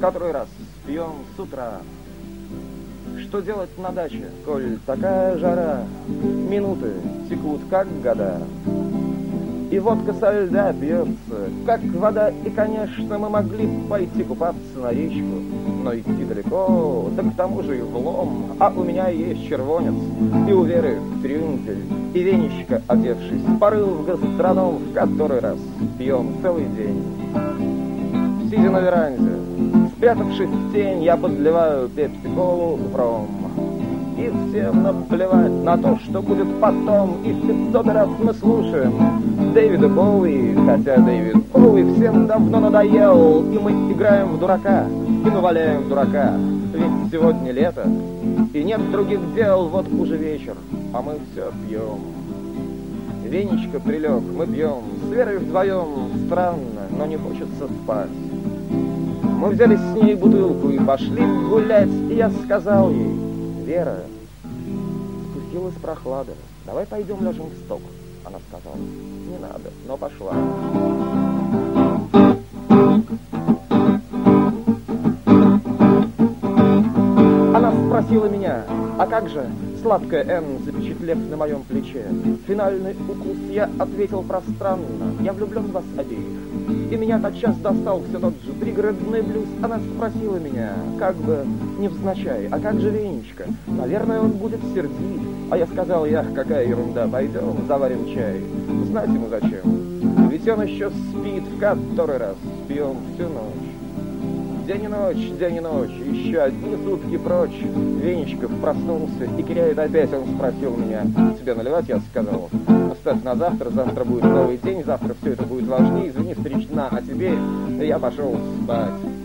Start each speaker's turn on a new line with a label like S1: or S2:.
S1: который раз пьем с утра. Что делать на даче, коль такая жара? Минуты текут, как года. И водка со льда пьется, как вода. И, конечно, мы могли пойти купаться на речку, но идти далеко, да к тому же и влом. А у меня есть червонец, и у Веры трюмпель, и веничка, одевшись, порыл в гастроном, в который раз пьем целый день. Сидя на веранде, спрятавшись в тень, я подливаю пепси-колу в ром. И всем наплевать на то, что будет потом. И в 500 раз мы слушаем Дэвида Боуи, хотя Дэвид Боуи всем давно надоел. И мы играем в дурака, и мы валяем дурака. Ведь сегодня лето, и нет других дел. Вот уже вечер, а мы все пьем. Веничка прилег, мы пьем с Верой вдвоем. Странно, но не хочется спать. Мы взяли с ней бутылку и пошли гулять. И я сказал ей: Вера, спустилась прохлада, давай пойдем ляжем в сток. Она сказала: не надо, но пошла. Она спросила меня: а как же сладкая Н, запечатлев на моем плече? Финальный укус, я ответил пространно: я влюблен в вас обеих. И меня тотчас достал все тот же пригородный блюз. Она спросила меня, как бы невзначай: а как же Венечка? Наверное, он будет сердит. А я сказал: ях, какая ерунда, пойдем заварим чай. Знать ему зачем, ведь он еще спит, в который раз пьем всю ночь. День и ночь, еще одни сутки прочь. Веничков проснулся и киряет опять. Он спросил меня: тебе наливать? Я сказал: оставь на завтра, завтра будет новый день, завтра все это будет важнее. Извини, старична, а теперь я пошел спать.